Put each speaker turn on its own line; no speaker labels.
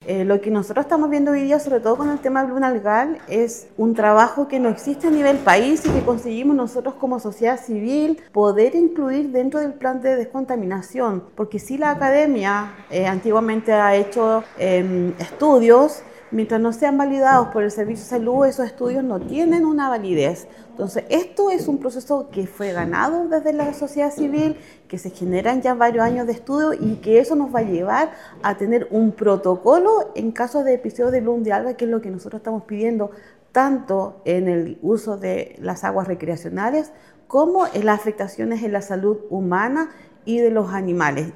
Lo que nosotros estamos viendo hoy día, sobre todo con el tema del Blue Algal, es un trabajo que no existe a nivel país y que conseguimos nosotros como sociedad civil poder incluir dentro del plan de descontaminación, porque si la academia antiguamente ha hecho estudios, mientras no sean validados por el Servicio de Salud, esos estudios no tienen una validez. Entonces, esto es un proceso que fue ganado desde la sociedad civil, que se generan ya varios años de estudio y que eso nos va a llevar a tener un protocolo en caso de episodios de Blum de alga, que es lo que nosotros estamos pidiendo tanto en el uso de las aguas recreacionales como en las afectaciones en la salud humana y de los animales.